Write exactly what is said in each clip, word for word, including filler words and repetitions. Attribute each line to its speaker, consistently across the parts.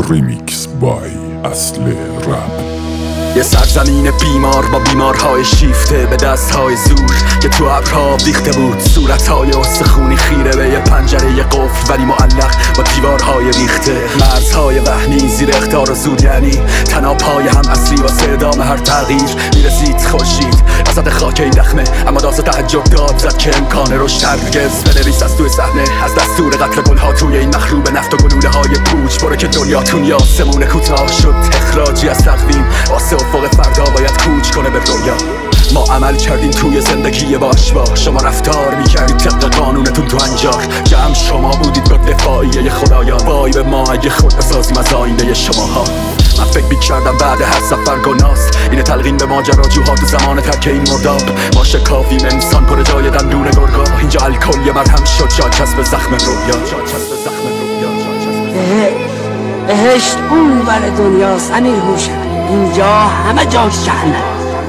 Speaker 1: ریمیکس بای اصل رپ.
Speaker 2: یه سرزمین بیمار با بیمارهای شیفته به دستهای زور که تو ابرها ویخته بود، صورتهای استخونی خیره به یه پنجره یه قفل ولی معلق با دیوارهای ریخته، مرزهای وهمی زیر اخطار و زور، یعنی تنابهای هم اصلی واسه ادامه هر تغییر. میرسید خورشید وسط خاک این دخمه، اما داست تعجب داد زد که امکان رشد هرگز بنویس از توی صحنه، از دستور قتل گلها توی این مخروب نفت و گلوله های پوچ. برو که دنیاتون یا آسمون کوتاه شد، اخراجی از تقویم واسه افق فردا باید کوچ کنه به رویا. ما عمل کردیم توی زندگی باش با شما رفتار میکردید طبق قانونتون تو انجار، جمع شما بودید به دفاعیه خدایان، وای به ما اگه خود بسازیم از آینده شماها. من فکر میکردم بعد هر سفر گناست اینه تلقین به ماجراجوها تو زمان ترک این مرداب. ما شکافیم انسان پر جای دندون گرگا، اینجا الکل یه مرهم شد جا چسب زخم رویا.
Speaker 3: بهشت اون بر دنیاست امیر هوشم، اینجا همه جاش جهنم.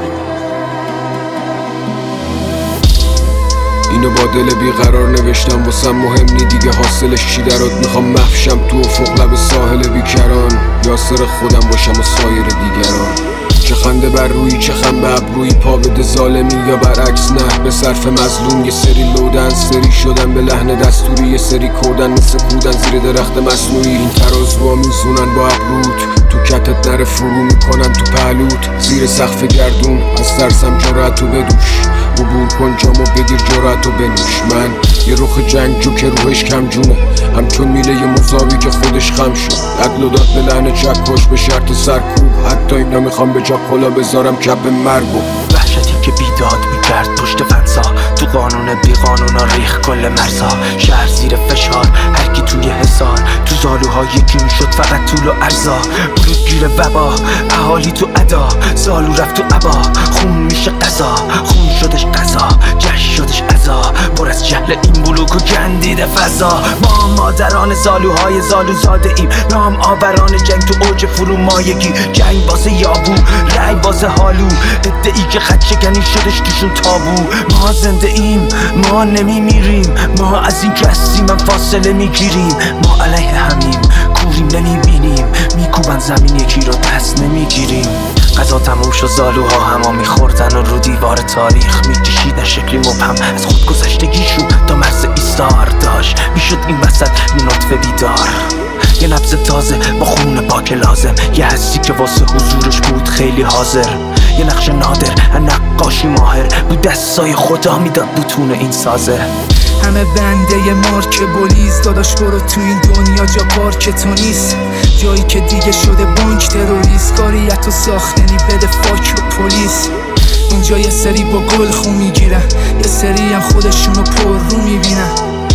Speaker 4: اینو با دل بیقرار نوشتم واسم مهم نی دیگه حاصلش چی درات، میخوام محشم تو افق لب ساحل بیکران، یاسر خودم باشم و سایر دیگران. چه خنده بر روی چه خم به ابروی، پا بده ظالمی یا برعکس نه به صرف مظلوم. یه سری لودن سری شدن به لحن دستوری، یه سری کودن مثل کودن زیر درخت مصنوعی. این ترازوها میزونن با ابروت، تو کتت نره فرو میکنن تو پهلوت، زیر سقف گردون از ترسم جرأتو بدوش، عبور کن جامو بگیر جرأتو بنوش. من یه رخ جنگجو که روحش کم جونه، همچون میله یه مزاوی که خودش خم شد، عدل و داد به لحن چکش به شرط سرکوب. حتی اینا میخوام به جا کلا بذارم کپ مرگو.
Speaker 5: وحشتی که بیداد میکرد پشت فنسا، تو قانون بی قانونا ریخ کل مرزا، شهر زیر فشار هرکی توی حصار، تو زالوها یکی میشد فقط طول و ارزا. برود گیر وبا اهالی تو ادا، زالو رفت تو عبا، خون میشه قضا، خون شدش قضا، جشن شدش عزا، پر از جهل این بلوک و گندیده فضا. ما مادران زالوهای زالو زاده ایم، نام آوران جنگ تو اوج فرو مایگی، جنگ واسه یابو رای واسه حالو، ادعی که خد شکنی شدش توشون تابو. ما زنده ایم ما نمی میریم، ما از این که هستیم من فاصله میگیریم، ما علیه همیم کوریم نمیبینیم، میکوبن زمین یکی رو دست نمیگیریم. قضا تموم شد زالوها هما میخوردن و رو دیوار تاریخ میکشیدن شکلی مبهم از خود گذشتگیشون تا مرز ایستار داشت میشد این وسط یه نطفه بیدار، یه نبض تازه با خون پاک لازم، یه حسی که واسه حضورش بود خیلی حاضر، یه نقش نادر نقاشی ماهر بود، دستای خدا میداد بوتون این سازه.
Speaker 6: همه بنده مارک بولیز، داداش برو تو این دنیا جا پارک تو نیست، جایی که دیگه شده بانک تروریست، کاریتو ساختنی بده فاک و پلیس. اینجا یه سری با گل خون میگیرن، یه سری هم خودشونو پر رو میبینن،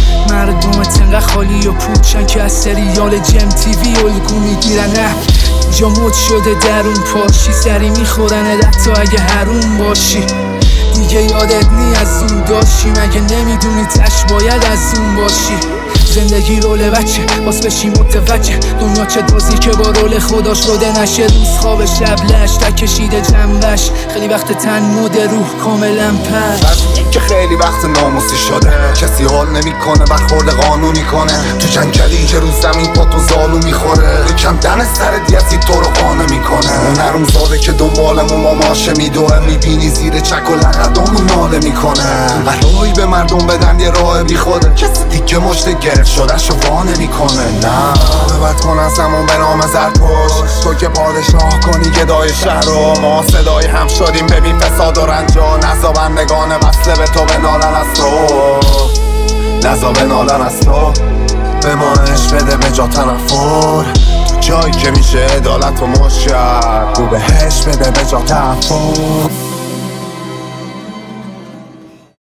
Speaker 6: مردم تنگه خالی و پوچن که از سریال جم تیوی الگو میگیرن. نه جا مد شده درون پاشی، سری میخورن حتی اگه حروم باشی، دیگه یادت نی از اون داشتی، مگه نمیدونی تش باید از اون باشی. زندگی رول بچه باز بشی متوجه، دنیا چه دازی که با رول خدا شده نشه، روز خواب شب لش تکشیده جنبش، خیلی وقت تن مود روح کاملا پر.
Speaker 7: این که خیلی وقت ناموسی شده، کسی حال نمیکنه برخورد قانونی کنه، تو جنگلی که رو زمین پا تو زالو میخوره، یکم دن سر دیسی تو رو قانه میکنه. اون هرون زاده که دنبالمون با ماشه میدوه، میبینی زیر چک و لقدامون ناله میکنه، برای به مردم بدن یه راه بی خوده، کسی دیگه مشت گرفت شده شو وا نمیکنه. نه ببد کن از همون به نام زرتشت، تو که پادشاه کنی گدای شهر رو، ما صدای هم شدیم ببین فساد و رنجا، نزا بندگان وصله به تو بنالن از تو، نزا بنالن از تو، به ما عشق بده به جا تنفر، جایی که میشه عدالت و مشکر، رو بهش بده به جا تنفر.